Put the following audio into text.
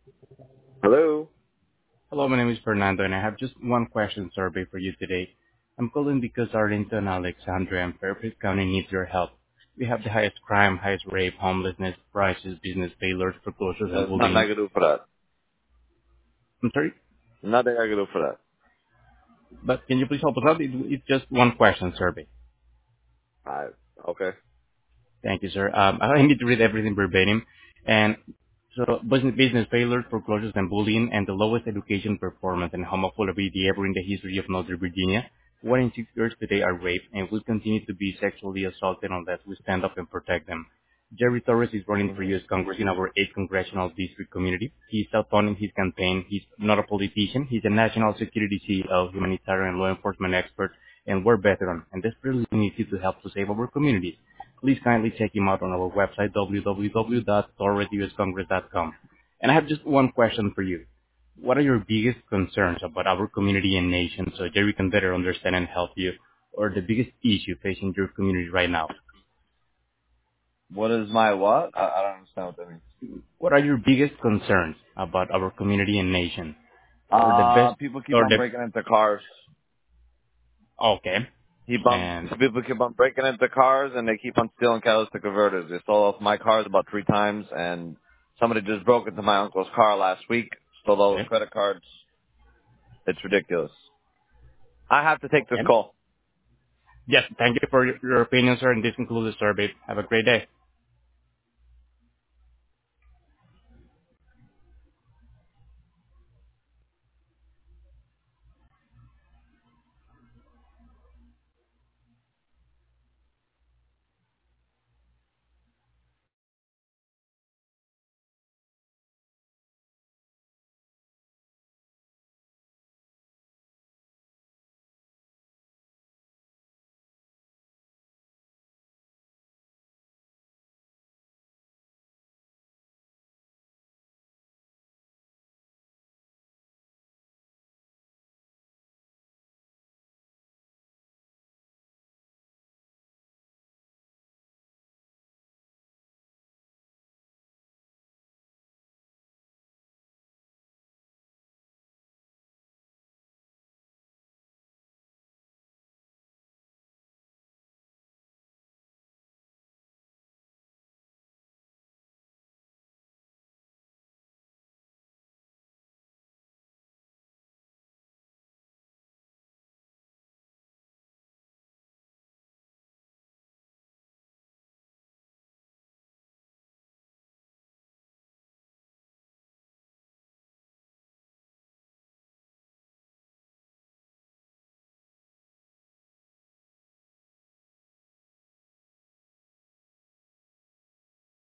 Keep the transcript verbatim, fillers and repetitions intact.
Hello. Hello, my name is Fernando, and I have just one question survey for you today. I'm calling because Arlington, Alexandria, and Fairfield County needs your help. We have the highest crime, highest rape, homelessness, prices, business failures, foreclosures, and There's nothing I bullying. can do for that. I'm sorry, Nothing I can do for that. but can you please help us out? It- It's just one question survey. I okay. Thank you, sir. Um, I need to read everything verbatim. And so business, business failures, foreclosures, and bullying, and the lowest education performance and homophobia ever in the history of Northern Virginia. One in six girls today are raped and will continue to be sexually assaulted unless we stand up and protect them. Jerry Torres is running for hmm U S Congress in our eighth congressional district community. He's outfunding his campaign. He's not a politician. He's a national security C E O, humanitarian law enforcement expert, and war veteran, and desperately needs you to help to save our communities. Please kindly check him out on our website, w w w dot torres u s congress dot com. And I have just one question for you. What are your biggest concerns about our community and nation so Jerry can better understand and help you, or the biggest issue facing your community right now? What is my what? I, I don't understand what that means. What are your biggest concerns about our community and nation, or the Uh, best, people keep or on the breaking into cars. okay, Keep on and people keep on breaking into cars, and they keep on stealing catalytic converters. They stole off my cars about three times, and somebody just broke into my uncle's car last week. Stole all his okay, credit cards. It's ridiculous. I have to take this okay. call. Yes, thank you for your your opinion, sir, and this concludes the survey. Have a great day.